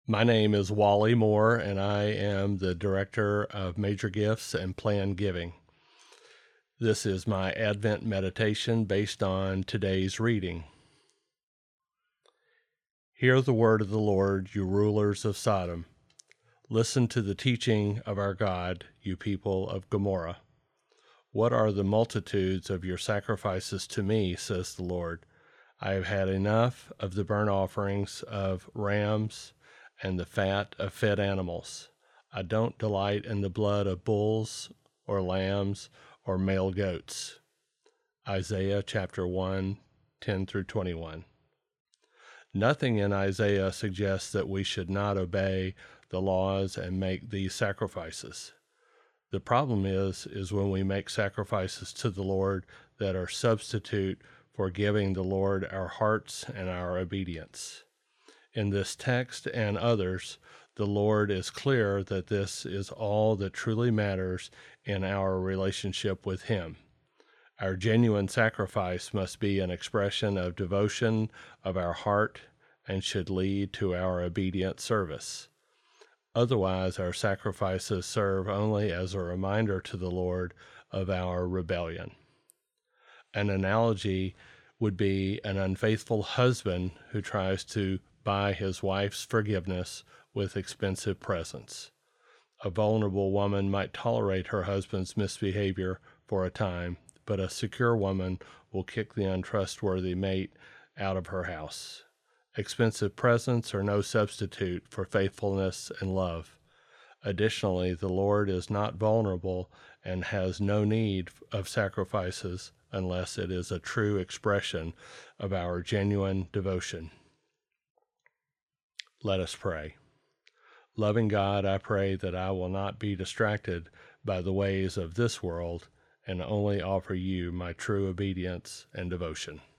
My name is Wally Moore, and I am the Director of Major Gifts and Planned Giving. This is my Advent meditation based on today's reading. Hear the word of the Lord, you rulers of Sodom. Listen to the teaching of our God, you people of Gomorrah. What are the multitudes of your sacrifices to me, says the Lord? I have had enough of the burnt offerings of rams and the fat of fed animals. I don't delight in the blood of bulls or lambs or male goats. Isaiah chapter 1, 10 through 21. Nothing in Isaiah suggests that we should not obey the laws and make these sacrifices. The problem is when we make sacrifices to the Lord that are substitute for giving the Lord our hearts and our obedience. In this text and others, the Lord is clear that this is all that truly matters in our relationship with Him. Our genuine sacrifice must be an expression of devotion of our heart and should lead to our obedient service. Otherwise, our sacrifices serve only as a reminder to the Lord of our rebellion. An analogy would be an unfaithful husband who tries to buy his wife's forgiveness with expensive presents. A vulnerable woman might tolerate her husband's misbehavior for a time, but a secure woman will kick the untrustworthy mate out of her house. Expensive presents are no substitute for faithfulness and love. Additionally, the Lord is not vulnerable and has no need of sacrifices unless it is a true expression of our genuine devotion. Let us pray. Loving God, I pray that I will not be distracted by the ways of this world and only offer you my true obedience and devotion.